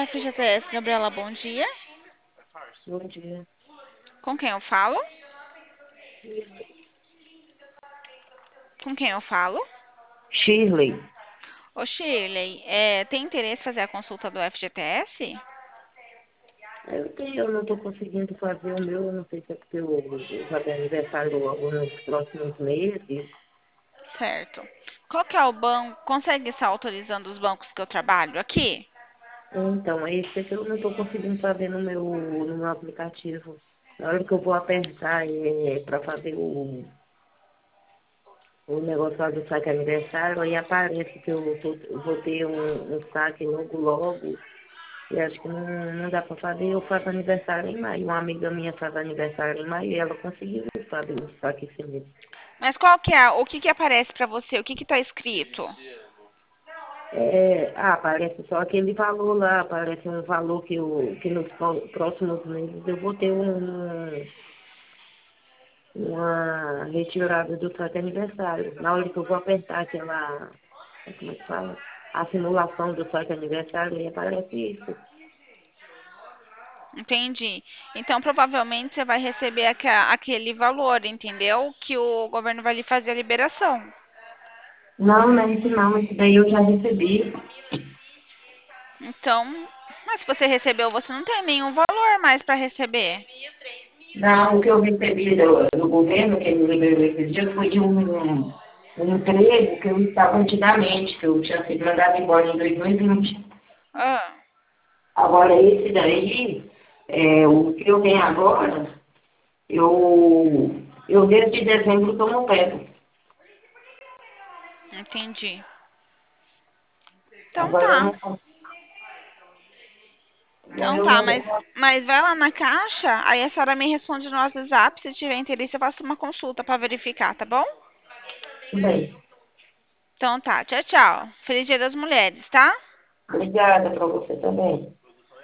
FGTS, Gabriela, bom dia. Bom dia. Com quem eu falo? Com quem eu falo? Shirley, Ô, Shirley, tem interesse em fazer a consulta do FGTS? eu não estou conseguindo fazer o meu, eu não sei se é porque eu vou ter aniversário logo nos próximos meses. Certo. Qual que é o banco? Consegue estar autorizando os bancos que eu trabalho aqui? Então, esse é que eu não estou conseguindo fazer no meu aplicativo. Na hora que eu vou apertar para fazer o negócio lá do saque aniversário, aí aparece que eu vou ter um saque logo logo. E acho que não dá para fazer, eu faço aniversário em maio. Uma amiga minha faz aniversário em maio e ela conseguiu fazer o saque esse mês. Mas qual que é? O que que aparece pra você? O que que tá escrito? Aparece só aquele valor lá, aparece um valor que nos próximos meses eu vou ter uma retirada do saque aniversário. Na hora que eu vou apertar como é que fala? A simulação do saque aniversário, aí aparece isso. Entendi. Então, provavelmente você vai receber aquele valor, entendeu? Que o governo vai lhe fazer a liberação. Não, esse daí eu já recebi. Então, mas se você recebeu, você não tem nenhum valor mais para receber. Não, o que eu recebi do governo, que ele liberou esses dias, foi de um emprego que eu estava antigamente, que eu tinha sido mandado embora em 2020. Ah, Agora, esse daí, o que eu tenho agora, eu desde dezembro que eu não pego. entendi. Então Agora eu tá. não. Agora Então eu tá, não. mas vai lá na caixa, aí a senhora me responde no WhatsApp. Se tiver interesse, eu faço uma consulta para verificar, tá bom? Bem, Então tá, tchau, tchau. Feliz Dia das Mulheres, tá? obrigada para você também.